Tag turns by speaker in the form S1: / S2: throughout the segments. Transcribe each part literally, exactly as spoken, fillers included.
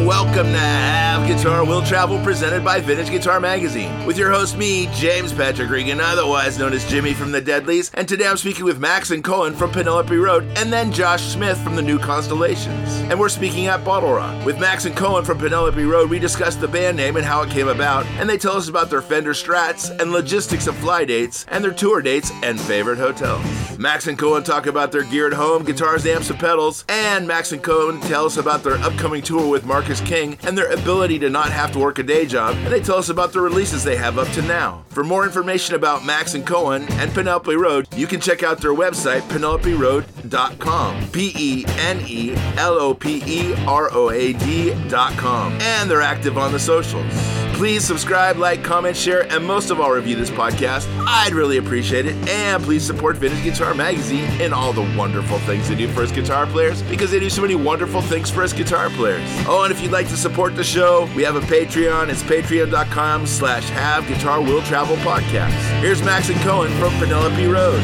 S1: welcome to Have Guitar Will Travel, presented by Vintage Guitar Magazine, with your host, me, James Patrick Regan, otherwise known as Jimmy from the Deadlies, and today I'm speaking with Maxon Cohen from Penelope Road, and then Josh Smith from the New Constellations. And we're speaking at Bottle Rock. With Maxon Cohen from Penelope Road, we discussed the band name and how it came about, and they tell us about their Fender Strats and logistics of fly dates, and their tour dates and favorite hotels. Max and Cohen talk about their gear at home, guitars, amps, and pedals, and Max and Cohen tell us about their upcoming tour with Marcus King and their ability to not have to work a day job, and they tell us about the releases they have up to now. For more information about Max and Cohen and Penelope Road, you can check out their website, penelope road dot com, P E N E L O P E R O A D dot com, and they're active on the socials. Please subscribe, like, comment, share, and most of all, review this podcast. I'd really appreciate it. And please support Vintage Guitar Magazine and all the wonderful things they do for us guitar players, because they do so many wonderful things for us guitar players. Oh, and if you'd like to support the show, we have a Patreon. It's patreon dot com slash have guitar will travel podcast. Here's Max and Cohen from Penelope Road.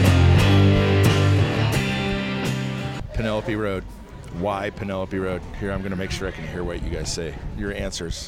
S1: Penelope Road. Why Penelope Road? Here, I'm going to make sure I can hear what you guys say. Your answers.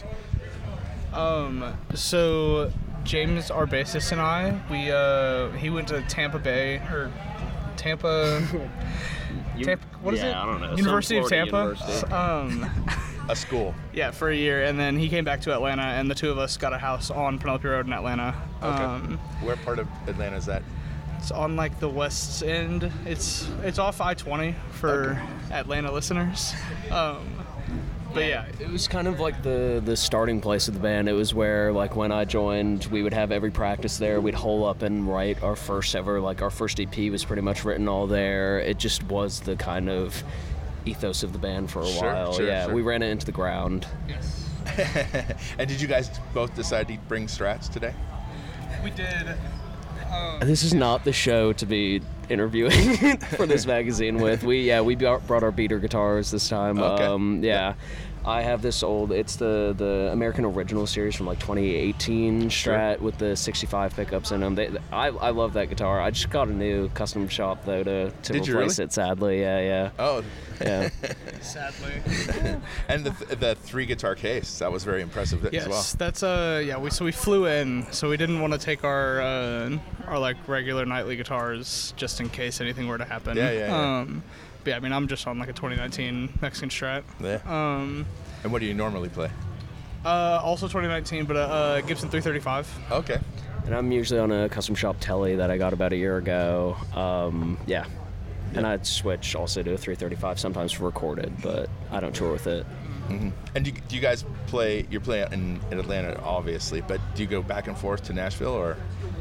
S2: Um, so James, our bassist, and I, we, uh, he went to Tampa Bay, or Tampa,
S3: you,
S2: Tampa what is
S3: yeah,
S2: it?
S3: I don't know.
S2: University of Tampa?
S3: University.
S2: Um,
S1: a school.
S2: Yeah, for a year, and then he came back to Atlanta, and the two of us got a house on Penelope Road in Atlanta.
S1: Okay.
S2: Um,
S1: Where part of Atlanta is that?
S2: It's on, like, the west end. It's, it's off I twenty for okay. Atlanta listeners. Um, But yeah,
S3: it was kind of like the, the starting place of the band. It was where, like, when I joined, we would have every practice there. We'd hole up and write our first ever, like, our first E P was pretty much written all there. It just was the kind of ethos of the band for a
S1: sure,
S3: while.
S1: Sure,
S3: yeah,
S1: sure.
S3: we ran it into the ground.
S2: Yes.
S1: And did you guys both decide to bring Strats today?
S2: We did. Um,
S3: this is not the show to be interviewing for this magazine with. We yeah we brought our beater guitars this time.
S1: Okay.
S3: Um, yeah. I have this old, it's the, the American Original series from like twenty eighteen Strat
S1: sure.
S3: with the sixty-five pickups in them. They, I I love that guitar. I just got a new custom shop though to, to
S1: Did
S3: replace
S1: really?
S3: it, sadly. Yeah, yeah.
S1: Oh.
S3: Yeah.
S2: Sadly.
S1: And the the three guitar case, that was very impressive
S2: yes,
S1: as well.
S2: Yes, that's uh yeah, we so we flew in, so we didn't want to take our uh, our like regular nightly guitars just in case anything were to happen.
S1: Yeah, yeah, yeah.
S2: Um But yeah, I mean, I'm just on like a twenty nineteen Mexican Strat.
S1: Yeah.
S2: Um,
S1: and what do you normally play?
S2: Uh, also twenty nineteen, but a uh, Gibson three thirty-five.
S1: Okay.
S3: And I'm usually on a custom shop Telly that I got about a year ago. Um, yeah. yeah. And I'd switch also to a three thirty-five sometimes for recorded, but I don't tour with it.
S1: Mm-hmm. And do you, do you guys play? You're playing in, in Atlanta, obviously, but do you go back and forth to Nashville, or?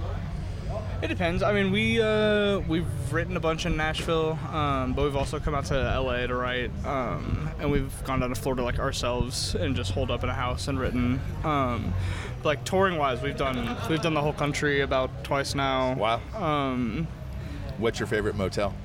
S2: It depends. I mean, we uh, we've written a bunch in Nashville, um, but we've also come out to L A to write, um, and we've gone down to Florida like ourselves and just holed up in a house and written. Um, like touring wise, we've done we've done the whole country about twice now.
S1: Wow.
S2: Um,
S1: What's your favorite motel?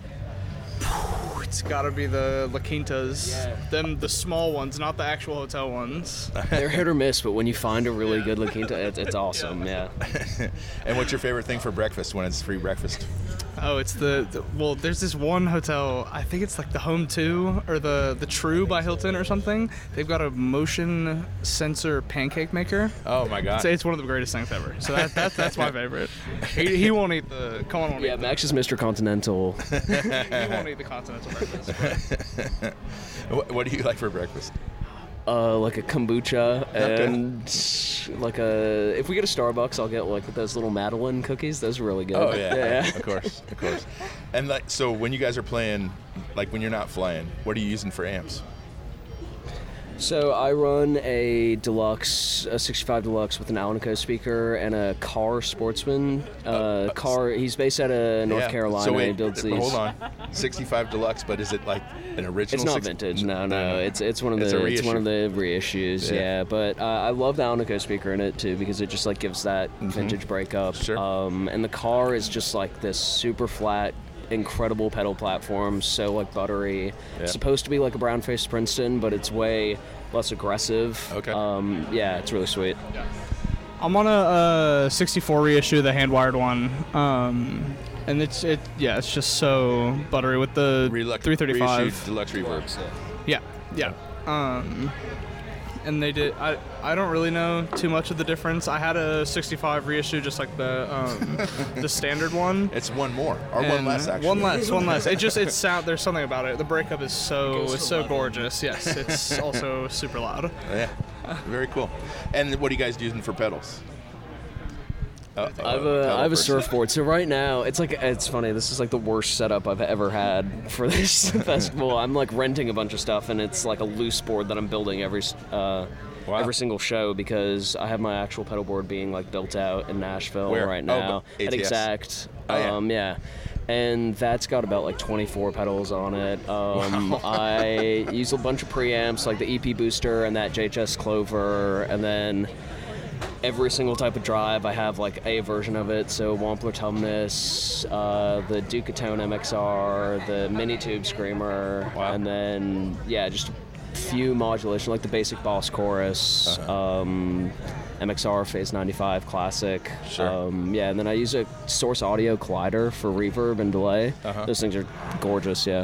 S2: It's gotta be the La Quintas,
S3: Yeah.
S2: them the small ones, not the actual hotel ones.
S3: They're hit or miss, but when you find a really good La Quinta, it's, it's awesome. Yeah.
S1: And what's your favorite thing for breakfast when it's free breakfast?
S2: Oh, it's the, the well. There's this one hotel. I think it's like the Home Two or the the True by Hilton or something. They've got a motion sensor pancake maker.
S1: Oh my God!
S2: It's, it's one of the greatest things ever. So that, that that's my favorite. He, he won't eat the. Colin won't
S3: Yeah,
S2: eat
S3: Max is Mister Continental.
S2: The, he won't eat the continental breakfast. But.
S1: what, what do you like for breakfast?
S3: Uh, like a kombucha and
S1: Okay.
S3: like a. If we get a Starbucks, I'll get like those little Madeline cookies. Those are really good.
S1: Oh yeah,
S3: yeah.
S1: of course, of course. And like, so when you guys are playing, like when you're not flying, what are you using for amps?
S3: So I run a deluxe, a sixty-five deluxe with an Alnico speaker and a Carr Sportsman. Uh,
S1: uh,
S3: Carr, he's based out of North
S1: yeah.
S3: Carolina.
S1: So wait,
S3: he builds these.
S1: hold on, sixty-five deluxe, but is it like an original?
S3: It's not
S1: six-
S3: vintage. No, no. It's it's one of
S1: It's a
S3: the it's one of
S1: reissue.
S3: the reissues.
S1: Yeah.
S3: Yeah, but uh, I love the Alnico speaker in it too because it just like gives that
S1: Mm-hmm.
S3: vintage breakup.
S1: Sure.
S3: Um, and the Carr is just like this super flat, incredible pedal platform. So like buttery.
S1: Yeah.
S3: It's supposed to be like a brown-faced Princeton, but it's way less aggressive.
S1: Okay.
S3: Um, yeah, it's really sweet.
S2: I'm on a, a sixty-four reissue, the hand-wired one, um, and it's it yeah, it's just so buttery with the
S1: Relux-
S2: three thirty-five.
S1: reissued deluxe reverb.
S2: Yeah, yeah. Um, and they did. I I don't really know too much of the difference. I had a sixty-five reissue, just like the um, the standard one.
S1: It's one more or one
S2: And
S1: less actually.
S2: One less, one less. It just it's sound. There's something about it. The breakup is so it's so gorgeous. Yes, it's also super loud.
S1: Yeah, very cool. And what are you guys using for pedals? Uh,
S3: I have a I have a surfboard. So right now, it's like it's funny. This is like the worst setup I've ever had for this festival. I'm like renting a bunch of stuff, and it's like a loose board that I'm building every uh,
S1: Wow.
S3: every single show because I have my actual pedal board being like built out in Nashville
S1: Where?
S3: right
S1: Oh,
S3: now
S1: but
S3: at
S1: A T S.
S3: Exact.
S1: Oh, yeah.
S3: Um, yeah. And that's got about like twenty-four pedals on it. Um,
S1: Wow.
S3: I use a bunch of preamps like the E P Booster and that J H S Clover, and then every single type of drive I have like a version of it. So Wampler Tumnus, uh, the Ducatone M X R, the Mini Tube Screamer,
S1: Wow.
S3: and then yeah, just a few modulation like the basic Boss Chorus.
S1: Uh-huh.
S3: Um, M X R Phase ninety-five Classic.
S1: Sure.
S3: Um, yeah, and then I use a Source Audio Collider for reverb and delay.
S1: Uh-huh.
S3: Those things are gorgeous, yeah.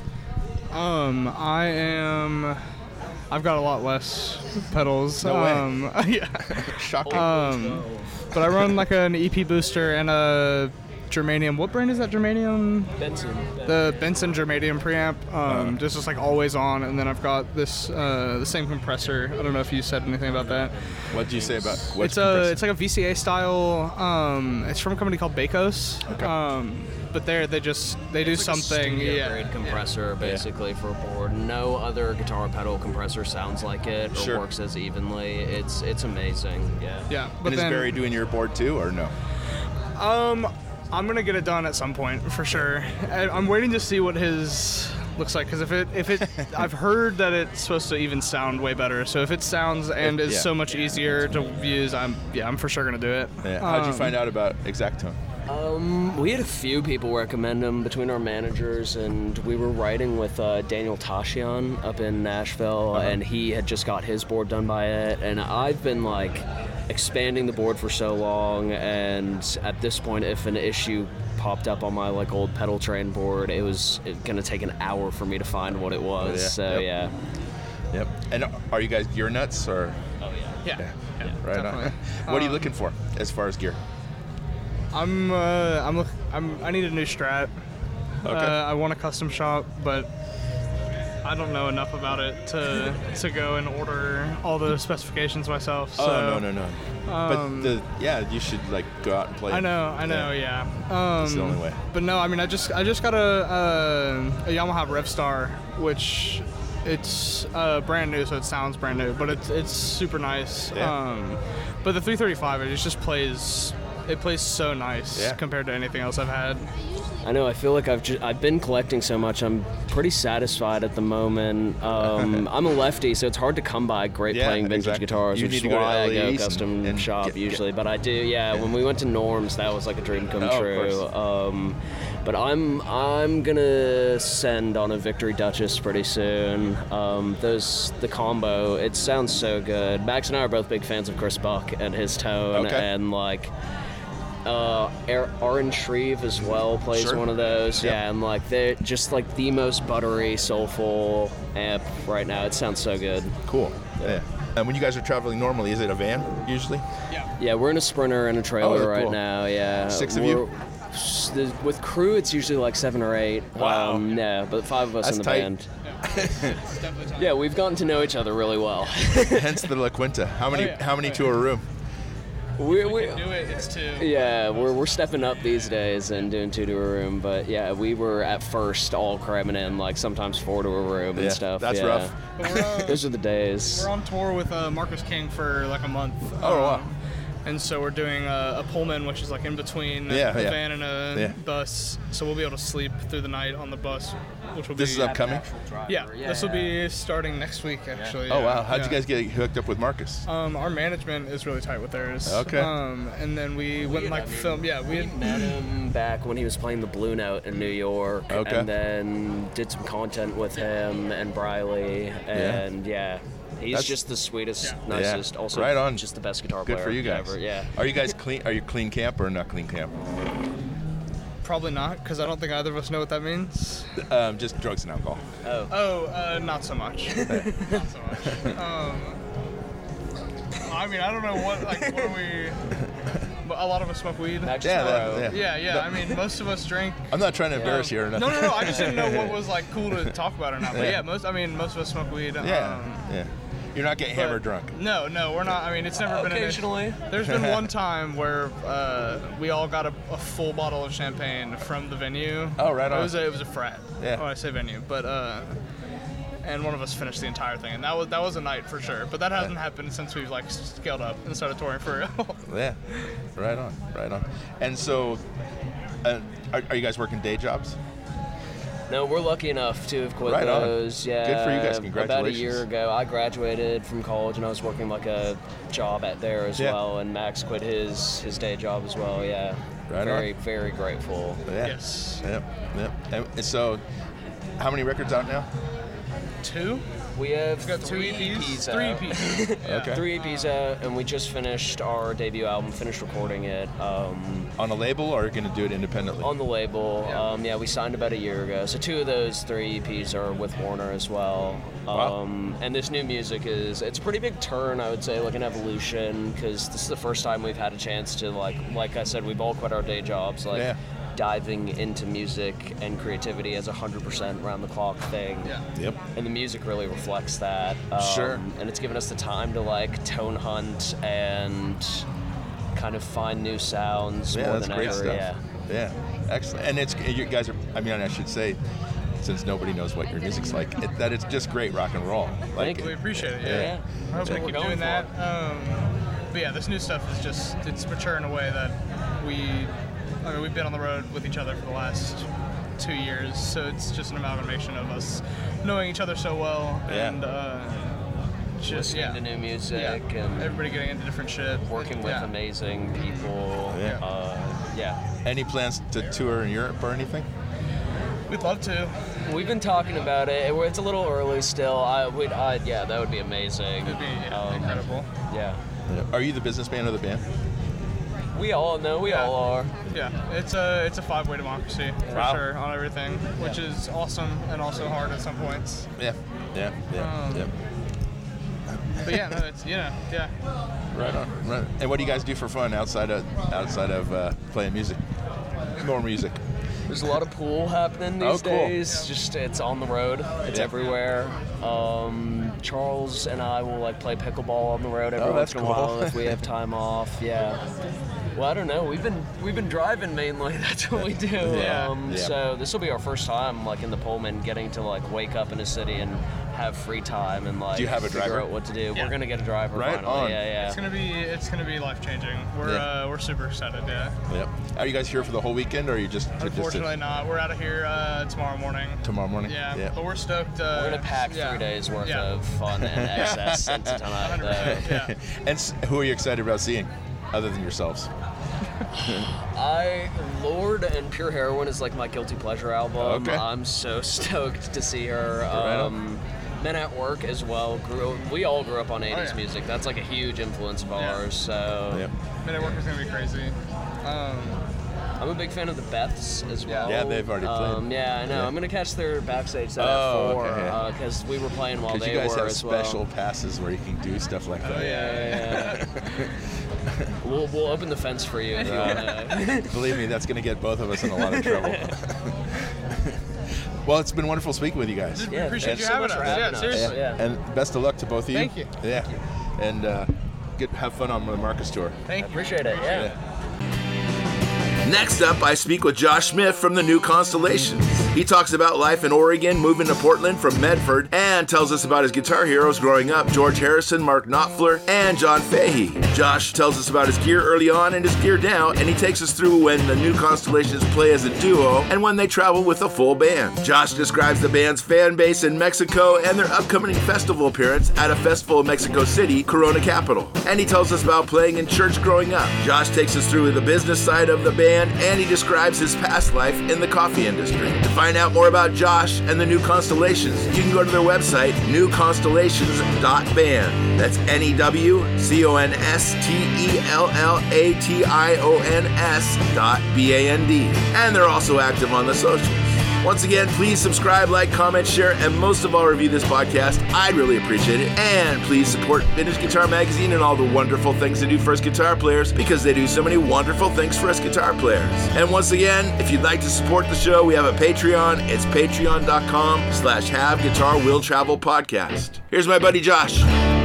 S2: Um, I am. I've got a lot less pedals.
S1: No way.
S2: um, yeah.
S1: Shocking.
S2: Um, but I run like an E P booster and a Germanium. What brand is that Germanium?
S3: Benson.
S2: The Benson Germanium preamp. Um,
S1: Uh.
S2: just is like always on, and then I've got this uh, the same compressor. I don't know if you said anything about that.
S1: what did you say about what's
S2: It's a it's like a V C A style. Um, it's from a company called Bakos.
S1: Okay.
S2: Um, but they're they just they do
S3: It's like a
S2: something.
S3: studio
S2: Yeah.
S3: grade compressor basically for a board. No other guitar pedal compressor sounds like it or
S1: Sure.
S3: works as evenly. It's it's amazing. Yeah.
S2: Yeah. But
S1: and is
S2: then,
S1: Barry doing your board too, or no?
S2: Um, I'm gonna get it done at some point for sure. I, I'm waiting to see what his looks like, because if it if it I've heard that it's supposed to even sound way better. So if it sounds and
S1: If-
S2: is
S1: yeah.
S2: so much easier to use, I'm yeah I'm for sure gonna do it.
S1: Yeah. How'd you
S2: Um,
S1: find out about Exactone?
S3: Um, we had a few people recommend them between our managers, and we were writing with uh, Daniel Tashian up in Nashville,
S1: Uh-huh.
S3: and he had just got his board done by it, and I've been like expanding the board for so long, and at this point, if an issue popped up on my like old pedal train board, it was gonna take an hour for me to find what it was.
S1: Yeah,
S3: So
S1: yep.
S3: yeah.
S1: Yep. And are you guys gear nuts or?
S2: Yeah. yeah,
S1: Right
S2: definitely.
S1: on. What are you
S2: Um,
S1: looking for as far as gear?
S2: I'm uh, I'm look I'm I need a new Strat.
S1: Okay.
S2: Uh, I want a custom shop, but I don't know enough about it to to go and order all the specifications myself. So,
S1: oh no no no.
S2: um,
S1: but the yeah, you should like go out and play.
S2: I know, I know, yeah. Um,
S1: That's the only way.
S2: But no, I mean, I just I just got a a, a Yamaha Revstar, which it's uh, brand new, so it sounds brand new, but it's it's super nice.
S1: Yeah.
S2: Um, but the three thirty-five, it just plays. It plays so nice
S1: Yeah.
S2: compared to anything else I've had.
S3: I know. I feel like I've just, I've been collecting so much. I'm pretty satisfied at the moment. Um, I'm a lefty, so it's hard to come by great
S1: Yeah,
S3: playing vintage
S1: exactly.
S3: guitars,
S1: You
S3: which
S1: need
S3: is
S1: to go to
S3: why I
S1: L E
S3: go
S1: and-
S3: custom
S1: and
S3: shop
S1: get- get-
S3: usually. But I do, yeah, When we went to Norm's, that was like a dream come
S1: Oh, of
S3: true.
S1: course.
S3: Um, but I'm I'm gonna send on a Victory Duchess pretty soon. Um, those the combo, it sounds so good. Max and I are both big fans of Chris Buck and his tone,
S1: Okay.
S3: and like. Uh, Aaron Shreve as well plays
S1: Sure.
S3: one of those.
S1: Yep.
S3: Yeah, and like they're just like the most buttery, soulful amp right now. It sounds so good.
S1: Cool. Yeah. And when you guys are traveling normally, is it a van usually?
S2: Yeah.
S3: Yeah, we're in a Sprinter and a trailer
S1: Oh,
S3: right
S1: cool.
S3: now. Yeah,
S1: Six of you?
S3: We're- s- the- With crew, it's usually like seven or eight.
S1: Wow.
S3: Um, yeah, but five of us
S1: That's
S3: in the
S1: tight.
S3: band.
S2: It's definitely time.
S3: Yeah, we've gotten to know each other really well.
S1: Hence the La Quinta. How many?
S2: Oh, yeah.
S1: How many
S2: Oh,
S1: to a room?
S3: we,
S2: We
S3: we,
S2: can do it. It's two.
S3: yeah, we're, we're stepping up these days and doing two to a room. But yeah, we were at first all cramming in like sometimes four to a room
S1: Yeah,
S3: and stuff.
S1: that's
S3: yeah.
S1: rough.
S2: But we're, uh,
S3: Those are the days.
S2: We're on tour with uh, Marcus King for like a month.
S1: Oh, wow.
S2: Um, And so we're doing a, a Pullman, which is like in between a,
S1: Yeah,
S2: a
S1: yeah.
S2: van and a
S1: Yeah.
S2: bus. So we'll be able to sleep through the night on the bus, which will
S1: This
S2: be
S1: is upcoming.
S2: Yeah, this will be starting next week actually.
S1: Oh
S2: yeah.
S1: wow! How'd
S2: Yeah.
S1: you guys get hooked up with Marcus?
S2: Um, our management is really tight with theirs.
S1: Okay.
S2: Um, and then we went and, like film. Yeah, we
S3: We
S2: had,
S3: met him back when he was playing the Blue Note in New York,
S1: Okay.
S3: and then did some content with him and Briley, and yeah, he's
S1: That's-
S3: just the sweetest,
S2: Yeah.
S3: nicest.
S1: Yeah.
S3: Also,
S1: Right on.
S3: just the best guitar
S1: Good
S3: player
S1: for you guys.
S3: ever. Yeah.
S1: Are you guys clean? Are you clean camp or not clean camp?
S2: probably not, because I don't think either of us know what that means.
S1: Um, just drugs and alcohol.
S3: Oh.
S2: Oh, uh, not so much. Not so much. Um, I mean, I don't know what, like, what are we... But a lot of us smoke weed.
S3: Max
S4: Yeah,
S3: Toro.
S4: that-
S2: Yeah, yeah. I mean, most of us drink.
S4: I'm not trying to embarrass you or
S2: No,
S4: nothing.
S2: no, no. I just didn't know what was like cool to talk about or not. But
S4: Yeah.
S2: yeah, most. I mean, most of us smoke weed.
S4: Yeah,
S2: Um,
S4: yeah. You're not getting
S2: but-
S4: hammered drunk.
S2: No, no, we're not. I mean, it's never been an issue.
S3: Occasionally.
S2: There's been one time where uh, we all got a, a full bottle of champagne from the venue.
S4: Oh, right on.
S2: It was a, it was a frat.
S4: Yeah.
S2: Oh, I say venue, but uh, and one of us finished the entire thing, and that was that was a night for sure. But that hasn't happened since we've like scaled up and started touring for real.
S4: Yeah, right on, right on. And so, uh, are, are you guys working day jobs?
S3: No, we're lucky enough to have quit
S4: Right on.
S3: those. Yeah,
S4: Good for you guys.
S3: About a
S4: Congratulations.
S3: year ago, I graduated from college and I was working like a job at there as
S4: Yeah.
S3: well. And Max quit his his day job as well. Yeah,
S4: Right
S3: very
S4: on.
S3: very grateful.
S4: Yeah.
S2: Yes.
S4: Yep. Yep. And and so, how many records out now?
S2: Two.
S3: We have
S2: We've got two
S3: three
S2: E Ps.
S3: E Ps
S2: Three E
S3: out.
S2: Ps. Yeah.
S4: Okay.
S3: Three E Ps out, and we just finished our debut album. Finished recording it. Um,
S4: On a label, or are you going to do it independently?
S3: on the label.
S2: Yeah.
S3: Um, yeah, we signed about a year ago. So two of those three E Ps are with Warner as well.
S4: Wow.
S3: Um, and this new music is, it's a pretty big turn, I would say, like an evolution, because this is the first time we've had a chance to, like, like I said, we've all quit our day jobs, like
S4: Yeah.
S3: diving into music and creativity as a hundred percent round the clock thing.
S2: Yeah.
S4: Yep.
S3: And the music really reflects that. Um,
S4: Sure.
S3: And it's given us the time to like tone hunt and kind of find new sounds
S4: Yeah,
S3: more
S4: that's
S3: than
S4: great
S3: ever.
S4: stuff.
S3: Yeah.
S4: Yeah, excellent. And it's you guys are. I mean, I should say, since nobody knows what your music's like, it, that it's just great rock and roll. Like,
S3: Thank you.
S2: We appreciate it.
S4: Yeah.
S2: Yeah.
S3: Yeah.
S2: I hope
S3: That's
S2: we
S3: what
S2: keep
S3: we're
S2: doing
S3: going
S2: that. Um, but yeah, this new stuff is just, it's mature in a way that we, I mean, we've been on the road with each other for the last two years, so it's just an amalgamation of us knowing each other so well
S4: Yeah.
S2: and uh, just,
S3: Listening
S2: yeah.
S3: to new music
S2: yeah.
S3: and
S2: Everybody getting into different shit.
S3: working with
S2: yeah.
S3: amazing people.
S4: Yeah.
S3: Uh, yeah.
S4: any plans to tour in Europe or anything?
S2: We'd love to.
S3: We've been talking about it. It's a little early still. I would, I, yeah, that would be amazing.
S2: It'd be yeah,
S3: Um,
S2: incredible.
S3: Yeah.
S4: Yeah. Are you the businessman of the band?
S3: We all know. We
S2: Yeah.
S3: all are.
S2: Yeah, it's a it's a five-way democracy for
S4: Wow.
S2: sure on everything, which is awesome and also hard at some points.
S4: Yeah. Yeah. Yeah.
S2: Um,
S4: yeah.
S2: But yeah, no, it's you know, yeah.
S4: Right on. Right. And what do you guys do for fun outside of outside of uh, playing music? More music.
S3: There's a lot of pool happening these
S4: Oh, cool.
S3: days. Just it's on the road. It's
S4: Yeah.
S3: everywhere. Um, Charles and I will like play pickleball on the road every
S4: Oh,
S3: once
S4: that's
S3: in a
S4: cool.
S3: while if we have time off. Yeah. Well, I don't know. We've been we've been driving mainly. That's what we do.
S2: Yeah.
S3: Um,
S4: Yeah.
S3: So this will be our first time like in the Pullman, getting to like wake up in a city and have free time and like
S4: Do you have a
S3: figure
S4: driver?
S3: out what to do.
S2: Yeah.
S3: We're gonna get a driver
S4: Right
S3: finally.
S4: on.
S3: Yeah, yeah.
S2: It's gonna be it's gonna be life-changing. We're
S4: Yeah.
S2: uh, we're super excited. Yeah.
S4: Yep. Are you guys here for the whole weekend, or are you just just
S2: Unfortunately, not. We're out of here uh, tomorrow morning.
S4: tomorrow morning?
S2: Yeah,
S4: Yeah.
S2: but we're stoked. Uh,
S3: We're gonna pack
S2: yeah.
S3: three days worth
S2: Yeah.
S3: of fun and excess into tonight.
S2: one hundred percent.
S3: though.
S2: Yeah.
S4: And s- who are you excited about seeing, other than yourselves?
S3: I Lord and Pure Heroin is like my guilty pleasure album.
S4: Okay.
S3: I'm so stoked to see her.
S4: Right on.
S3: Um, Men at Work as well. Grew we all grew up on eighties
S2: yeah.
S3: music. That's like a huge influence of
S2: Yeah.
S3: ours. So
S4: Yep.
S2: Minute Work is gonna be crazy. Um,
S3: I'm a big fan of the Beths as well.
S4: Yeah, they've already played.
S3: Um, yeah, I know.
S4: Yeah.
S3: I'm gonna catch their backstage set
S4: Oh,
S3: at four
S4: okay, yeah.
S3: because we were playing while
S4: Because
S3: they
S4: you guys
S3: were
S4: have
S3: as
S4: special
S3: well.
S4: passes where you can do stuff like that.
S2: oh yeah.
S3: Yeah, yeah, yeah. we'll we'll open the fence for you if you wanna.
S4: Believe me, that's going to get both of us in a lot of trouble. Well, it's been wonderful speaking with you guys.
S2: We
S3: Yeah,
S2: appreciate
S3: thanks
S2: you
S3: so
S2: having
S3: much
S2: us.
S3: for
S2: Yeah,
S3: having us.
S2: seriously.
S3: Yeah.
S4: And best of luck to both of you.
S2: Thank you.
S4: Yeah. And uh, get have fun on the Marcus tour.
S2: Thank
S3: I
S2: you.
S3: appreciate it. Yeah.
S4: Yeah.
S1: Next up, I speak with Josh Smith from the New Constellations. He talks about life in Oregon, moving to Portland from Medford, and tells us about his guitar heroes growing up, George Harrison, Mark Knopfler, and John Fahey. Josh tells us about his gear early on and his gear now, and he takes us through when the New Constellations play as a duo and when they travel with a full band. Josh describes the band's fan base in Mexico and their upcoming festival appearance at a festival in Mexico City, Corona Capital. And he tells us about playing in church growing up. Josh takes us through the business side of the band, and he describes his past life in the coffee industry. To find out more about Josh and the New Constellations, you can go to their website, new constellations dot band. That's N E W C O N S T E L L A T I O N S dot B A N D. And they're also active on the socials. Once again, please subscribe, like, comment, share, and most of all, review this podcast. I'd really appreciate it. And please support Vintage Guitar Magazine and all the wonderful things they do for us guitar players, because they do so many wonderful things for us guitar players. And once again, if you'd like to support the show, we have a Patreon. It's patreon.com slash have guitar will travel podcast. Here's my buddy Josh.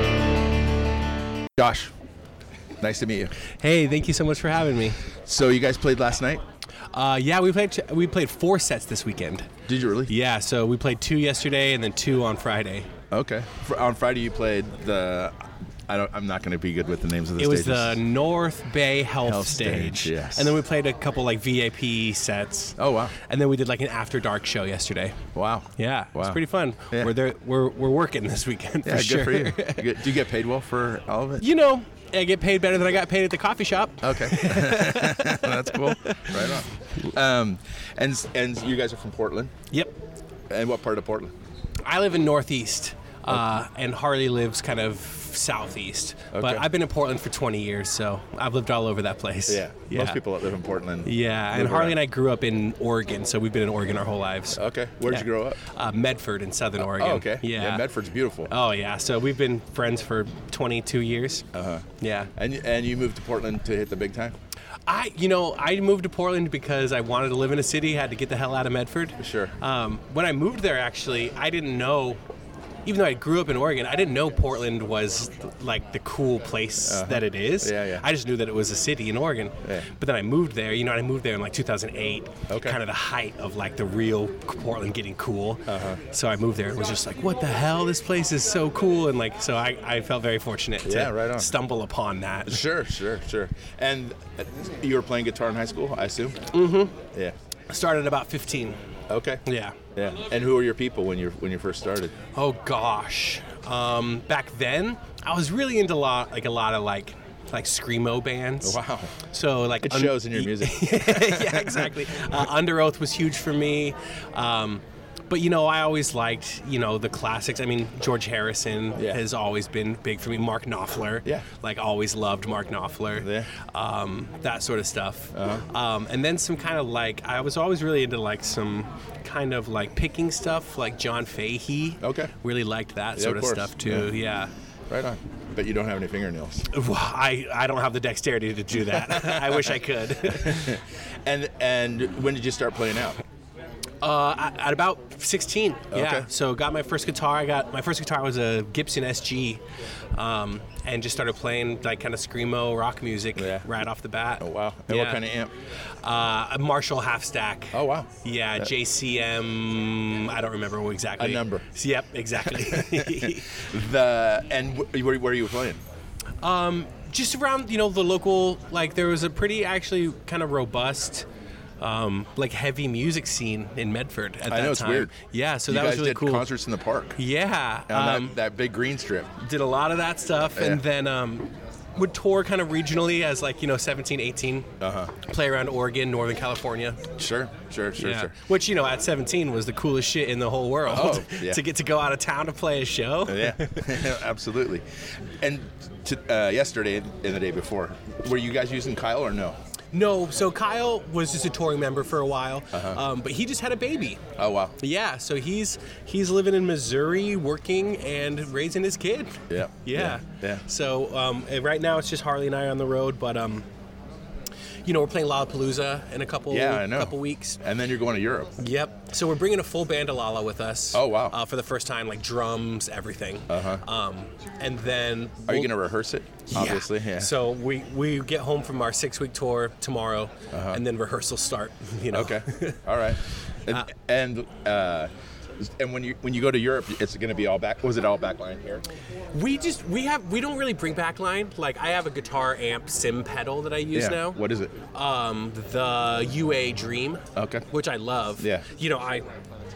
S4: Josh, nice to meet you.
S5: Hey, thank you so much for having me.
S4: So you guys played last night?
S5: Uh, yeah, we played we played four sets this weekend.
S4: Did you really?
S5: Yeah, so we played two yesterday and then two on Friday.
S4: Okay. For, on Friday you played the. I don't, I'm not going to be good with the names of the
S5: it
S4: stages.
S5: It was the North Bay Health,
S4: Health
S5: stage.
S4: stage, yes.
S5: And then we played a couple like V I P sets.
S4: Oh wow.
S5: And then we did like an after dark show yesterday.
S4: Wow.
S5: Yeah,
S4: wow.
S5: It's pretty fun.
S4: Yeah.
S5: We're there. We're we're working this weekend for
S4: yeah,
S5: sure.
S4: good for you. You get- Do you get paid well for all of it?
S5: You know, I get paid better than I got paid at the coffee shop.
S4: Okay. That's cool. Right on. Um, and and you guys are from Portland.
S5: Yep.
S4: And what part of Portland?
S5: I live in Northeast, uh, and Harley lives kind of Southeast. But
S4: Okay.
S5: I've been in Portland for twenty years, so I've lived all over that place.
S4: Yeah. Most people that live in Portland.
S5: Yeah, and
S4: live
S5: Harley
S4: around.
S5: and I grew up in Oregon, so we've been in Oregon our whole lives.
S4: Okay. Where'd
S5: Yeah.
S4: you grow up?
S5: Uh, Medford in Southern Oregon.
S4: Oh, okay.
S5: Yeah.
S4: Medford's beautiful.
S5: Oh, yeah. So we've been friends for twenty-two years.
S4: Uh-huh.
S5: Yeah.
S4: And and you moved to Portland to hit the big time?
S5: I, you know, I moved to Portland because I wanted to live in a city, had to get the hell out of Medford.
S4: Sure.
S5: Um, when I moved there, actually, I didn't know, even though I grew up in Oregon, I didn't know Portland was like the cool place
S4: Uh-huh.
S5: that it is.
S4: Yeah, yeah.
S5: I just knew that it was a city in Oregon.
S4: Yeah.
S5: But then I moved there, you know, and I moved there in like two thousand eight.
S4: Okay.
S5: Kind of the height of like the real Portland getting cool.
S4: Uh-huh.
S5: So I moved there and was just like, what the hell? This place is so cool. And like, so I, I felt very fortunate to
S4: Yeah, right on.
S5: stumble upon that.
S4: Sure, sure, sure. And uh, you were playing guitar in high school, I assume? Mm-hmm. Yeah.
S5: Started at about fifteen.
S4: Okay.
S5: Yeah.
S4: Yeah. And who were your people when you when you first started?
S5: Oh gosh. Um, back then, I was really into lot like a lot of like like screamo bands.
S4: Wow.
S5: So like
S4: It shows in your music.
S5: Yeah, exactly. Uh, Under Oath was huge for me. Um, but you know, I always liked you know the classics. I mean, George Harrison
S4: Yeah.
S5: has always been big for me. Mark Knopfler.
S4: Yeah.
S5: Like always loved Mark Knopfler.
S4: Yeah.
S5: Um, that sort of stuff.
S4: Uh-huh.
S5: Um, and then some kind of like I was always really into like some kind of like picking stuff like John Fahey.
S4: Okay.
S5: Really liked that
S4: Yeah,
S5: sort
S4: of
S5: of,
S4: course.
S5: stuff too. Yeah.
S4: Right on. But you don't have any fingernails.
S5: Well, I, I don't have the dexterity to do that. I wish I could.
S4: And and when did you start playing out?
S5: Uh, at, at about sixteen,
S4: Okay.
S5: yeah. So got my first guitar. I got my first guitar was a Gibson S G, um, and just started playing like kind of screamo rock music
S4: Yeah.
S5: right off the bat.
S4: Oh wow. And what
S5: Yeah.
S4: kind of amp?
S5: Uh, a Marshall half stack.
S4: Oh wow.
S5: Yeah,
S4: Yeah.
S5: J C M. I don't remember what exactly.
S4: A number.
S5: Yep, exactly.
S4: The and wh- where, where are you playing?
S5: Just around, you know, the local. Like there was a pretty actually kind of robust. Um, like heavy music scene in Medford at
S4: I
S5: that
S4: know it's
S5: time.
S4: weird.
S5: Yeah, so
S4: you
S5: that
S4: guys
S5: was really
S4: did
S5: cool.
S4: concerts in the park.
S5: Yeah,
S4: On
S5: um,
S4: that, that big green strip.
S5: did a lot of that stuff, and
S4: Yeah.
S5: then um, would tour kind of regionally as like you know seventeen, eighteen.
S4: Uh-huh.
S5: Play around Oregon, Northern California.
S4: Sure, sure, sure,
S5: Yeah.
S4: sure.
S5: Which you know at seventeen was the coolest shit in the whole world.
S4: Oh, yeah.
S5: To get to go out of town to play a show.
S4: Yeah, absolutely. And to, uh, yesterday and the day before, were you guys using Kyle or no?
S5: No, so Kyle was just a touring member for a while,
S4: Uh-huh.
S5: um, but he just had a baby.
S4: Oh wow.
S5: Yeah, so he's he's living in Missouri, working and raising his kid.
S4: Yeah.
S5: Yeah.
S4: Yeah.
S5: So um, and right now it's just Harley and I on the road, but um, you know we're playing Lollapalooza in a couple
S4: Yeah, I know.
S5: couple weeks.
S4: And then you're going to Europe.
S5: Yep. So we're bringing a full band of Lala with us.
S4: Oh, wow.
S5: Uh, for the first time, like drums, everything.
S4: Uh-huh.
S5: Um, and then
S4: Are you
S5: we'll-
S4: going to rehearse it?
S5: Yeah.
S4: Obviously, yeah.
S5: So we we get home from our six week tour tomorrow,
S4: Uh-huh.
S5: and then rehearsals start. You know.
S4: Okay. All right. And
S5: Uh,
S4: and, uh, and when you when you go to Europe, it's going to be all back. Was it all backline here?
S5: We just we have we don't really bring backline. Like I have a guitar amp sim pedal that I use
S4: Yeah.
S5: now.
S4: What is it?
S5: Um, the U A Dream.
S4: Okay.
S5: Which I love.
S4: Yeah.
S5: You know I.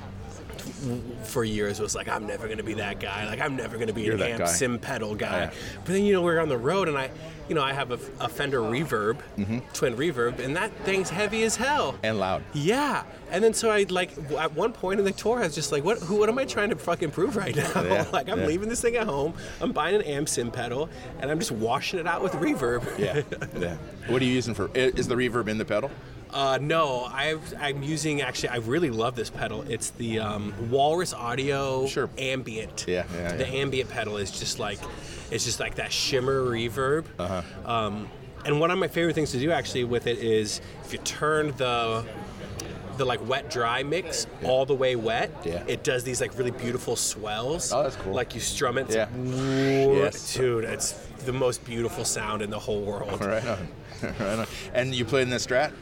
S5: For years was like I'm never gonna be that guy. Like I'm never gonna be
S4: You're
S5: an
S4: that
S5: amp
S4: guy.
S5: sim pedal guy.
S4: Yeah.
S5: But then you know we're on the road and I, you know I have a, a Fender Reverb,
S4: Mm-hmm.
S5: twin Reverb, and that thing's heavy as hell.
S4: And loud.
S5: Yeah, and then so I like w- at one point in the tour I was just like, what? Who? What am I trying to fucking prove right now?
S4: Yeah,
S5: like I'm
S4: yeah.
S5: leaving this thing at home. I'm buying an amp sim pedal, and I'm just washing it out with reverb.
S4: Yeah. Yeah. What are you using for? i- Is the reverb in the pedal?
S5: Uh, no, I've, I'm using, actually, I really love this pedal. It's the um, Walrus Audio
S4: Sure.
S5: Ambient.
S4: Yeah, yeah,
S5: The
S4: yeah.
S5: ambient pedal is just like, it's just like that shimmer reverb.
S4: Uh-huh.
S5: Um, and one of my favorite things to do actually with it is if you turn the the like wet dry mix
S4: Yeah.
S5: all the way wet,
S4: Yeah.
S5: it does these like really beautiful swells.
S4: Oh, that's cool.
S5: Like you strum it. It's
S4: Yeah.
S5: like,
S4: Yes.
S5: dude, it's the most beautiful sound in the whole world.
S4: Right on. Right on. And you played in the Strat?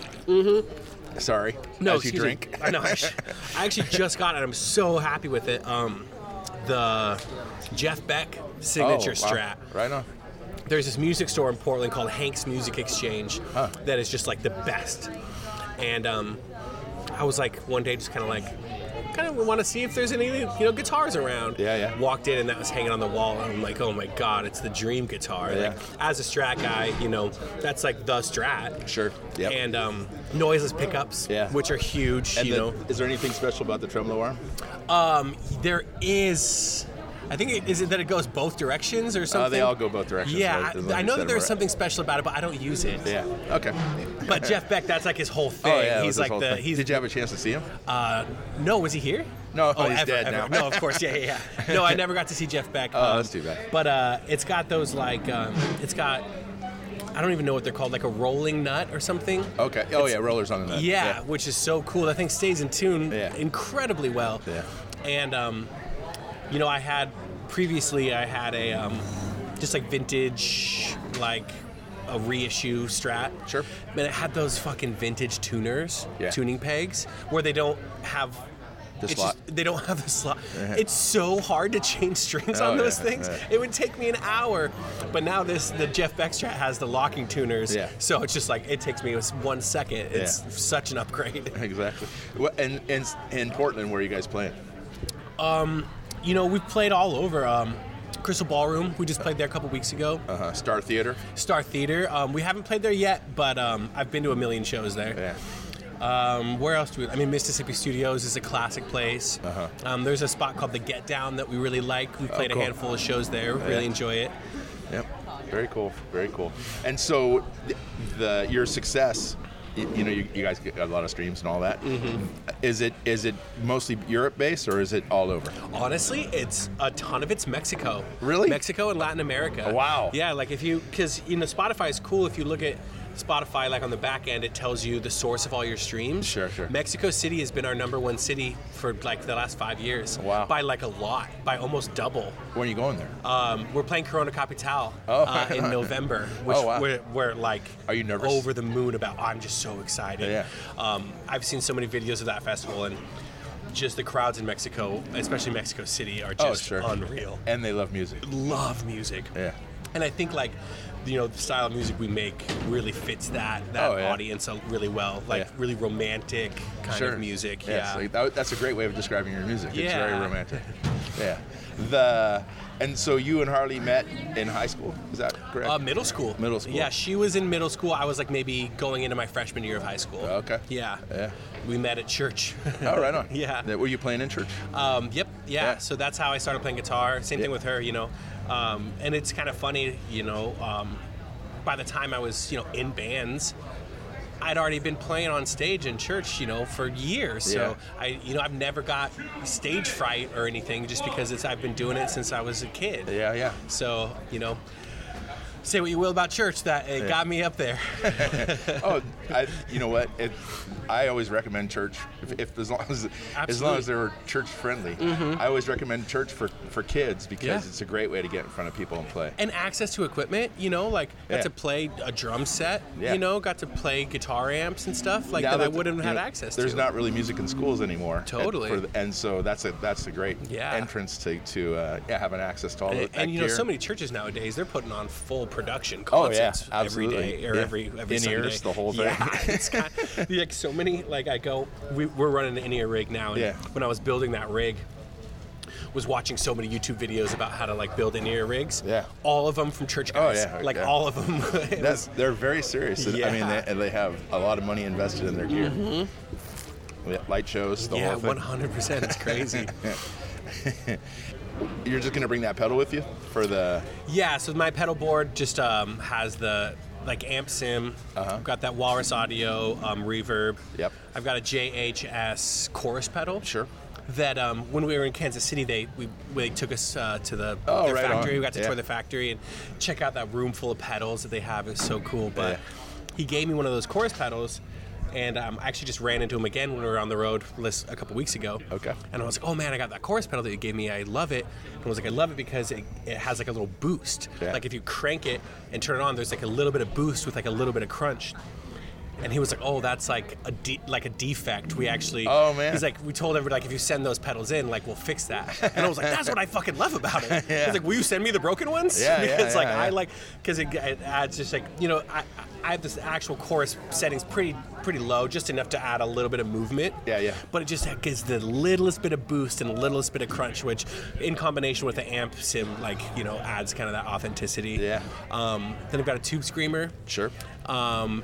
S4: Mm-hmm. Sorry.
S5: No,
S4: As you
S5: excuse
S4: drink.
S5: me. I know. I, sh- I actually just got it. I'm so happy with it. Um, the Jeff Beck signature
S4: Oh, wow.
S5: Strat.
S4: Right on.
S5: There's this music store in Portland called Hank's Music Exchange
S4: Huh.
S5: that is just like the best. And um, I was like one day just kind of like, kind of want to see if there's any you know guitars around.
S4: Yeah, yeah.
S5: Walked in and that was hanging on the wall, and I'm like, oh my god, it's the dream guitar.
S4: Yeah.
S5: Like as a Strat guy, you know, that's like the Strat.
S4: Sure. Yep.
S5: And um, noiseless pickups,
S4: Yeah.
S5: which are huge.
S4: And
S5: you
S4: the-
S5: know,
S4: is there anything special about the tremolo arm?
S5: um, there is. I think it, is it that it goes both directions or something?
S4: Uh, they all go both directions.
S5: Yeah,
S4: right? As long
S5: I, I
S4: as
S5: know
S4: you set
S5: that there's
S4: them
S5: something special about it, but I don't use it.
S4: right. Yeah. Okay.
S5: But Jeff Beck, that's like his whole thing.
S4: Oh yeah. that was
S5: he's
S4: his
S5: like
S4: whole
S5: the
S4: thing.
S5: he's
S4: Did you have a chance to see him?
S5: uh no, was he here?
S4: No,
S5: oh,
S4: he's
S5: ever,
S4: dead
S5: ever.
S4: now.
S5: No, of course, yeah, yeah, yeah. No, I never got to see Jeff Beck.
S4: Oh,
S5: um,
S4: that's too bad.
S5: But uh, it's got those like um, it's got I don't even know what they're called, like a rolling nut or something.
S4: Okay. Oh yeah, rollers on the net.
S5: Yeah, which is so cool. That thing stays in tune
S4: Yeah.
S5: incredibly well.
S4: Yeah.
S5: And um, you know, I had previously I had a um, just like vintage like a reissue Strat.
S4: Sure.
S5: But it had those fucking vintage tuners,
S4: Yeah.
S5: tuning pegs, where they don't have
S4: The
S5: it's
S4: slot.
S5: just- they don't have the slot.
S4: Yeah.
S5: It's so hard to change strings
S4: Oh,
S5: on those
S4: yeah,
S5: things.
S4: yeah.
S5: It would take me an hour. But now this the Jeff Beck Strat has the locking tuners.
S4: Yeah.
S5: So it's just like it takes me one second. It's
S4: Yeah.
S5: such an upgrade.
S4: Exactly. Well, and and in Portland, where are you guys playing?
S5: You know, we've played all over. Um, Crystal Ballroom, we just played there a couple weeks ago.
S4: Uh huh. Star Theater.
S5: Star Theater, um, we haven't played there yet, but um, I've been to a million shows there.
S4: Yeah.
S5: Um, where else do we? I mean, Mississippi Studios is a classic place.
S4: Uh-huh.
S5: Um, there's a spot called the Get Down that we really like. We played
S4: Oh, cool.
S5: a handful of shows there. Really
S4: Yeah.
S5: enjoy it.
S4: Yep. Very cool. Very cool. And so, the, the your success, you, you know, you, you guys get a lot of streams and all that. Mm-hmm. Is it is it mostly Europe based or is it all over?
S5: Honestly, it's a ton of it's Mexico.
S4: Really?
S5: Mexico and Latin America.
S4: Oh, wow.
S5: Yeah, like if you, because you know, Spotify is cool if you look at Spotify, like on the back end, it tells you the source of all your streams.
S4: Sure, sure.
S5: Mexico City has been our number one city for like the last five years.
S4: Wow.
S5: By like a lot, by almost double.
S4: When are you going there?
S5: Um, we're playing Corona Capital
S4: Oh,
S5: uh, in November, which
S4: Oh, wow.
S5: we're, we're like
S4: Are you nervous?
S5: over the moon about. I'm just so excited.
S4: Yeah.
S5: Um, I've seen so many videos of that festival, and just the crowds in Mexico, especially Mexico City, are
S4: Oh,
S5: just
S4: sure.
S5: unreal.
S4: And they love music.
S5: Love music.
S4: Yeah.
S5: And I think like, you know, the style of music we make really fits that that
S4: Oh, yeah.
S5: audience uh, really well. Like
S4: Yeah.
S5: really romantic kind
S4: Sure.
S5: of music.
S4: Yeah.
S5: Yeah.
S4: so that- that's a great way of describing your music. It's
S5: Yeah.
S4: very romantic. Yeah. The and so you and Harley met in high school. Is that correct?
S5: Uh, middle school.
S4: Middle school.
S5: Yeah, she was in middle school. I was like maybe going into my freshman year of high school.
S4: Okay.
S5: Yeah.
S4: Yeah.
S5: We met at church.
S4: Oh, right on.
S5: Yeah.
S4: Were you playing in church?
S5: Um, yep. Yeah.
S4: Yeah.
S5: So that's how I started playing guitar. Same thing
S4: Yeah.
S5: with her, you know. Um, and it's kind of funny, you know. Um, by the time I was, you know, in bands, I'd already been playing on stage in church, you know, for years. So
S4: Yeah.
S5: I, you know, I've never got stage fright or anything, just because it's I've been doing it since I was a kid.
S4: Yeah, yeah.
S5: So, you know, say what you will about church, that it
S4: Yeah.
S5: got me up there.
S4: Oh, I, you know what? It, I always recommend church if, if as long as as long
S5: Absolutely.
S4: as they're church friendly. I always recommend church for, for kids because
S5: Yeah.
S4: it's a great way to get in front of people and play.
S5: And access to equipment, you know, like got
S4: Yeah.
S5: to play a drum set,
S4: Yeah.
S5: you know, got to play guitar amps and stuff like
S4: Now
S5: that I
S4: that,
S5: wouldn't have
S4: you
S5: had
S4: know,
S5: access
S4: There's
S5: to.
S4: not really music in schools anymore. and
S5: Totally.
S4: for the- And, so that's a that's a great
S5: Yeah.
S4: entrance to to uh, yeah, having access to all
S5: And,
S4: of that
S5: and, you know,
S4: gear.
S5: so many churches nowadays, they're putting on full production
S4: Oh, yeah,
S5: concerts every
S4: absolutely.
S5: day or
S4: Yeah.
S5: every every
S4: In-ears,
S5: Sunday.
S4: the whole thing.
S5: Yeah, it's got like so many. Like I go, we, we're running an in-ear rig now, and
S4: Yeah.
S5: when I was building that rig, was watching so many YouTube videos about how to like build in-ear rigs.
S4: Yeah.
S5: all of them from church
S4: Oh,
S5: guys.
S4: yeah,
S5: like
S4: yeah.
S5: all of them. It
S4: That's
S5: was-
S4: they're very serious. I mean,
S5: Yeah.
S4: they, they have a lot of money invested in their gear. Yeah, light shows, the
S5: yeah,
S4: whole thing.
S5: one hundred percent. It's crazy.
S4: You're just gonna bring that pedal with you for the
S5: Yeah, so my pedal board just um, has the like amp sim.
S4: Uh-huh.
S5: I've got that Walrus Audio um, reverb.
S4: Yep.
S5: I've got a J H S chorus pedal.
S4: Sure.
S5: That um, when we were in Kansas City, they we they took us uh, to the
S4: Oh,
S5: their
S4: right
S5: factory.
S4: on.
S5: We got to
S4: Yeah.
S5: tour the factory and check out that room full of pedals that they have. It was so cool. But
S4: Yeah.
S5: he gave me one of those chorus pedals, and um, I actually just ran into him again when we were on the road list a couple weeks ago.
S4: Okay.
S5: And I was like, oh man, I got that chorus pedal that you gave me. I love it. And I was like, I love it because it, it has like a little boost.
S4: Yeah.
S5: Like if you crank it and turn it on, there's like a little bit of boost with like a little bit of crunch. And he was like, "Oh, that's like a de- like a defect. We actually."
S4: Oh, man.
S5: He's like, "We told everybody like if you send those pedals in, like we'll fix that." And I was like, "That's what I fucking love about it."
S4: Yeah.
S5: He's like, "Will you send me the broken ones?"
S4: Yeah, yeah,
S5: Because like
S4: yeah,
S5: I
S4: yeah.
S5: like because it, it adds just like you know I I have this actual chorus settings pretty pretty low, just enough to add a little bit of movement.
S4: Yeah, yeah.
S5: But it just gives the littlest bit of boost and the littlest bit of crunch, which in combination with the amp sim, like you know, adds kind of that authenticity.
S4: Yeah.
S5: Um, then I've got a tube screamer.
S4: Sure.
S5: Um,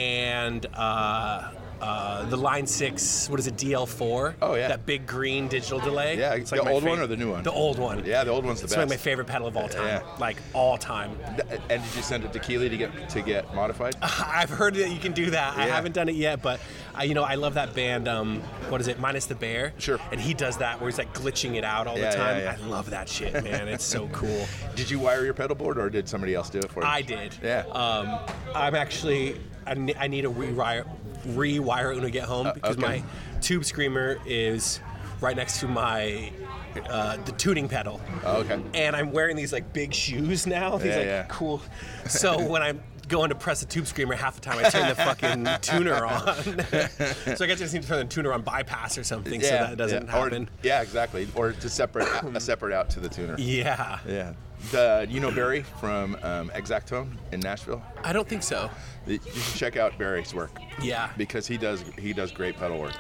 S5: and uh, uh, the Line six, what is it, D L four?
S4: Oh, yeah.
S5: That big green digital delay.
S4: Yeah,
S5: It's
S4: the
S5: my
S4: old one
S5: fav-
S4: or the new one?
S5: The old one.
S4: Yeah, the old one's the
S5: It's
S4: best.
S5: like my favorite pedal of all time.
S4: Yeah.
S5: Like, all time.
S4: And did you send it to Keeley to get to get modified?
S5: I've heard that you can do that. I
S4: Yeah.
S5: haven't done it yet, but I, you know, I love that band. Um, what is it? Minus the Bear.
S4: Sure.
S5: And he does that where he's like glitching it out all
S4: Yeah,
S5: the time.
S4: yeah, yeah.
S5: I love that shit, man. It's so cool.
S4: Did you wire your pedal board or did somebody else do it for you?
S5: I did.
S4: Yeah.
S5: Um, I'm actually. I, ne- I need a rewire, rewire when I get home because
S4: okay.
S5: my tube screamer is right next to my uh, the tuning pedal.
S4: Oh, okay.
S5: And I'm wearing these like big shoes now. These
S4: Yeah,
S5: like
S4: yeah.
S5: cool. So when I'm going to press a tube screamer, half the time I turn the fucking tuner on. So I guess I just need to turn the tuner on bypass or something so that doesn't
S4: yeah. Or-
S5: happen.
S4: yeah, exactly. Or to separate a separate out to the tuner.
S5: Yeah.
S4: Yeah. The, you know Barry from um, Exact Tone in Nashville?
S5: I don't think so.
S4: You should check out Barry's work
S5: Yeah.
S4: because he does he does great pedal work.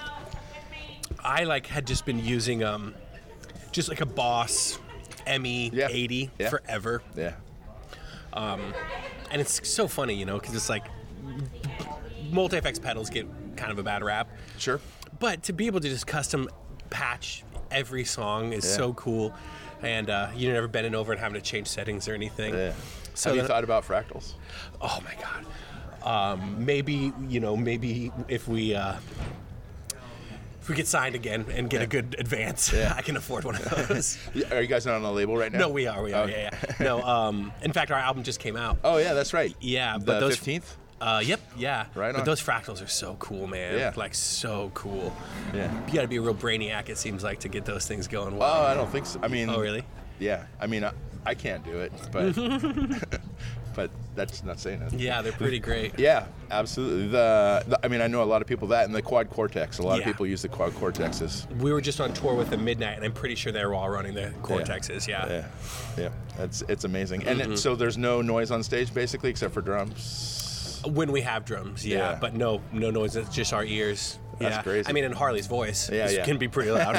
S5: I like had just been using um, just like a Boss M E
S4: Yeah.
S5: eighty
S4: Yeah.
S5: forever,
S4: Yeah.
S5: and it's so funny, you know, because it's like multi-effects pedals get kind of a bad rap,
S4: Sure.
S5: but to be able to just custom patch every song is
S4: Yeah.
S5: so cool, and uh, you're never bending over and having to change settings or anything.
S4: Yeah.
S5: So
S4: Have you
S5: then-
S4: thought about fractals?
S5: Oh my god. Um, maybe you know, maybe if we. Uh, If we get signed again and get a good advance,
S4: Yeah.
S5: I can afford one of those.
S4: Are you guys not on a label right now?
S5: No, we are. We are.
S4: Okay.
S5: Yeah, yeah. No. Um. In fact, our album just came out.
S4: Oh yeah, that's right.
S5: Yeah,
S4: the
S5: but those
S4: fifteenth.
S5: Uh. Yep. Yeah.
S4: Right
S5: But
S4: on.
S5: those fractals are so cool, man.
S4: Yeah.
S5: Like so cool.
S4: Yeah.
S5: You got to be a real brainiac. It seems like to get those things going well.
S4: Oh, I don't think so. I mean.
S5: Oh, really?
S4: Yeah. I mean, I, I can't do it, but but that's not saying it.
S5: Yeah, they're pretty great.
S4: Yeah, absolutely. The, the I mean, I know a lot of people that and the Quad Cortex. A lot
S5: Yeah.
S4: of people use the Quad Cortexes.
S5: We were just on tour with the Midnight, and I'm pretty sure they were all running the Cortexes. Yeah.
S4: Yeah, yeah. It's it's amazing. And
S5: Mm-hmm.
S4: it, so there's no noise on stage basically except for drums.
S5: When we have drums, yeah,
S4: Yeah.
S5: but no, no noise. It's just our ears.
S4: That's
S5: yeah.
S4: crazy.
S5: I mean, and Harley's voice
S4: Yeah,
S5: is-
S4: yeah.
S5: can be pretty loud.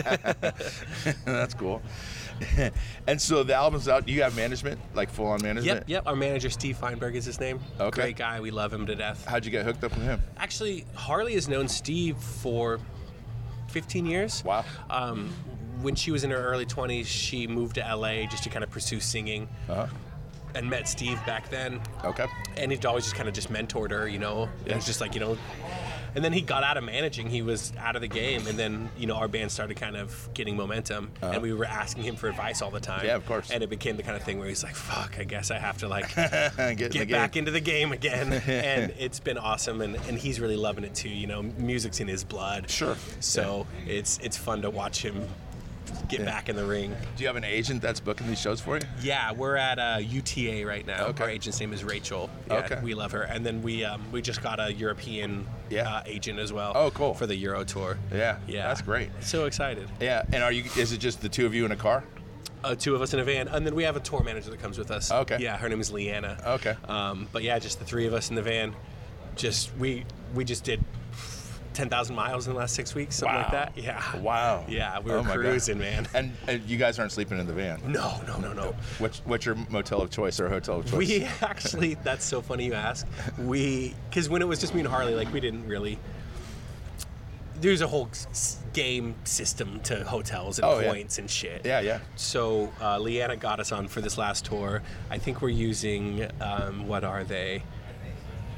S4: That's cool. And so the album's out. Do you have management, like full on management?
S5: Yep, yep. Our manager, Steve Feinberg, is his name.
S4: Okay.
S5: Great guy. We love him to death.
S4: How'd you get hooked up with him?
S5: Actually, Harley has known Steve for fifteen years.
S4: Wow.
S5: Um, when she was in her early twenties, she moved to L A just to kind of pursue singing,
S4: Uh-huh.
S5: and met Steve back then.
S4: Okay.
S5: And he'd always just kind of just mentored her, you know.
S4: Yeah.
S5: It was just like, you know. And then he got out of managing. He was out of the game. And then, you know, our band started kind of getting momentum.
S4: Uh-huh.
S5: And we were asking him for advice all the time.
S4: Yeah, of course.
S5: And it became the kind of thing where he's like, fuck, I guess I have to, like,
S4: Get, in the
S5: get
S4: game.
S5: back into the game again. And it's been awesome. And, and he's really loving it, too. You know, music's in his blood.
S4: Sure.
S5: So it's it's fun to watch him get
S4: Yeah.
S5: back in the ring.
S4: Do you have an agent that's booking these shows for you?
S5: Yeah, we're at uh, U T A right now.
S4: Okay.
S5: Our agent's name is Rachel. Yeah,
S4: Okay.
S5: we love her. And then we um, we just got a European
S4: Yeah.
S5: uh, agent as well.
S4: Oh, cool.
S5: For the Euro tour.
S4: Yeah.
S5: Yeah,
S4: That's great.
S5: So excited.
S4: Yeah. And are you? Is it just the two of you in a car?
S5: Uh, two of us in a van, and then we have a tour manager that comes with us.
S4: Okay.
S5: Yeah, her name is Leanna.
S4: Okay.
S5: Um, but yeah, just the three of us in the van. Just we we just did ten thousand miles in the last six weeks, something like
S4: Wow.
S5: that. Yeah.
S4: Wow.
S5: Yeah, we were
S4: Oh my God.
S5: cruising, man.
S4: And, and you guys aren't sleeping in the van.
S5: No, no, no, no.
S4: What's what's your motel of choice or hotel of choice?
S5: We actually, that's so funny you ask. We, because when it was just me and Harley, like we didn't really. There's a whole s- game system to hotels and
S4: Oh, yeah.
S5: points and shit.
S4: Yeah, yeah.
S5: So uh, Leanna got us on for this last tour. I think we're using um, what are they?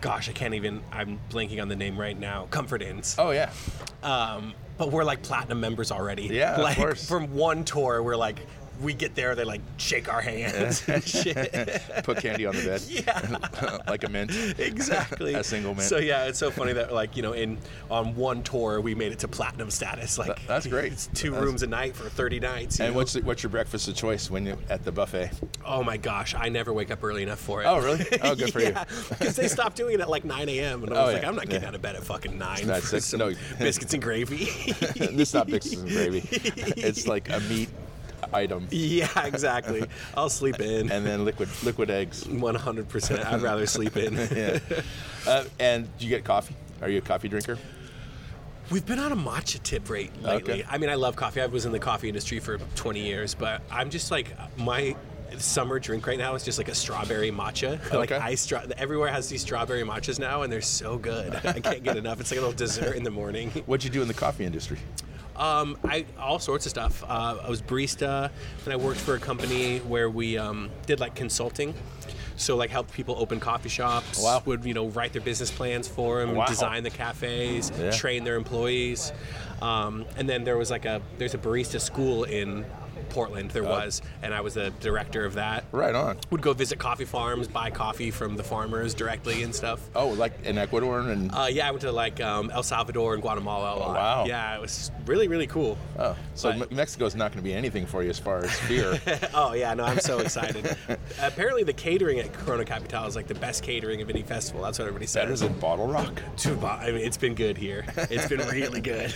S5: gosh, I can't even. I'm blanking on the name right now. Comfort Inns.
S4: Oh yeah.
S5: Um, but we're like platinum members already.
S4: Yeah,
S5: like,
S4: of course.
S5: From one tour, we're like, we get there, they like shake our hands and shit.
S4: Put candy on the bed.
S5: Yeah.
S4: Like a mint.
S5: Exactly.
S4: A single mint.
S5: So yeah, it's so funny that like, you know, in on one tour we made it to platinum status. Like
S4: Th- that's great.
S5: It's two
S4: That's-
S5: rooms a night for thirty nights. you
S4: And
S5: know?
S4: what's the, what's your breakfast of choice when you at the buffet?
S5: Oh my gosh, I never wake up early enough for it.
S4: Oh really? Oh, good for
S5: yeah, because they stopped doing it at like nine a.m. and I
S4: Oh,
S5: was
S4: yeah,
S5: like, I'm not getting
S4: yeah.
S5: out of bed at fucking nine
S4: not
S5: for
S4: six,
S5: some
S4: no.
S5: biscuits and gravy.
S4: This is not biscuits and gravy. It's like a meat item.
S5: Yeah, exactly. I'll sleep in.
S4: And then liquid liquid eggs.
S5: one hundred percent. I'd rather sleep in.
S4: Yeah. Uh, and do you get coffee? Are you a coffee drinker?
S5: We've been on a matcha tip rate lately.
S4: Okay.
S5: I mean, I love coffee. I was in the coffee industry for twenty years, but I'm just like, my summer drink right now is just like a strawberry matcha. Like
S4: Okay.
S5: I stra- everywhere has these strawberry matchas now, and they're so good. I can't get enough. It's like a little dessert in the morning.
S4: What'd you do in the coffee industry?
S5: Um, I all sorts of stuff. Uh, I was barista, and I worked for a company where we um, did like consulting. So like helped people open coffee shops.
S4: Wow.
S5: Would you know write their business plans for them,
S4: Wow.
S5: design the cafes,
S4: Yeah.
S5: train their employees, um, and then there was like a there's a barista school in Portland. There was, and I was the director of that.
S4: Right on.
S5: Would go visit coffee farms, buy coffee from the farmers directly and stuff.
S4: Oh, like in Ecuador and
S5: Uh, yeah, I went to like um, El Salvador and Guatemala a lot.
S4: wow.
S5: Yeah, it was really really cool.
S4: oh, so
S5: but-
S4: Me- Mexico's not going to be anything for you as far as beer.
S5: Oh yeah, no, I'm so excited. Apparently, the catering at Corona Capital is like the best catering of any festival. That's what everybody says.
S4: Better than Bottle Rock.
S5: Two bo- I mean, it's been good here. It's been really good.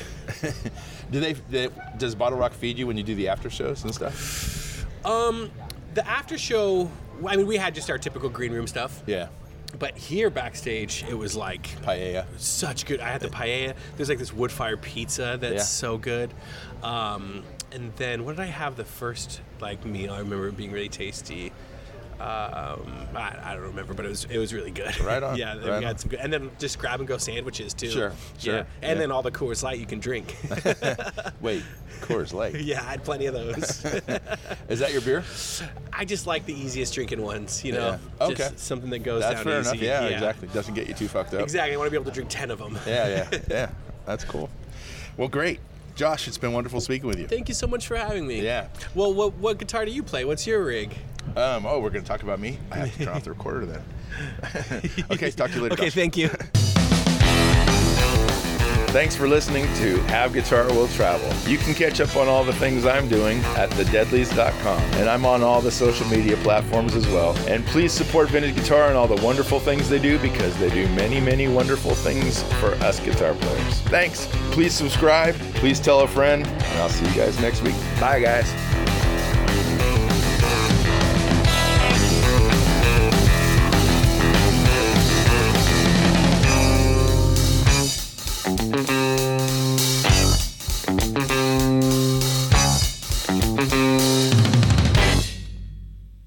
S4: Do they, they? Does Bottle Rock feed you when you do the after shows and stuff?
S5: The after show, I mean, we had just our typical green room stuff.
S4: Yeah.
S5: But here backstage, it was like
S4: Paella.
S5: such good. I had the paella. There's like this wood fire pizza that's
S4: Yeah.
S5: so good. Um, and then what did I have the first like meal? I remember it being really tasty. Um, I, I don't remember, but it was it was really good.
S4: Right on,
S5: yeah, we
S4: right
S5: got
S4: on.
S5: some good, and then just grab and go sandwiches too.
S4: Sure, sure,
S5: Yeah. And
S4: yeah.
S5: then all the Coors Light you can drink.
S4: Wait, Coors Light.
S5: Yeah, I had plenty of those.
S4: Is that your beer?
S5: I just like the easiest drinking ones, you know.
S4: Yeah. Okay.
S5: Just something that goes
S4: That's
S5: down
S4: fair
S5: easy.
S4: enough. Yeah, exactly. Doesn't get you too fucked up.
S5: Exactly. I want to be able to drink ten of them.
S4: Yeah, yeah, yeah. That's cool. Well, great. Josh, it's been wonderful speaking with you.
S5: Thank you so much for having me.
S4: Yeah.
S5: Well, what what guitar do you play? What's your rig?
S4: Um, oh, we're going to talk about me? I have to turn off the recorder then. Okay, talk to you later.
S5: Okay,
S4: Josh.
S5: thank you.
S1: Thanks for listening to Have Guitar Will Travel. You can catch up on all the things I'm doing at the deadlies dot com. And I'm on all the social media platforms as well. And please support Vintage Guitar and all the wonderful things they do, because they do many, many wonderful things for us guitar players. Thanks. Please subscribe. Please tell a friend. And I'll see you guys next week. Bye, guys.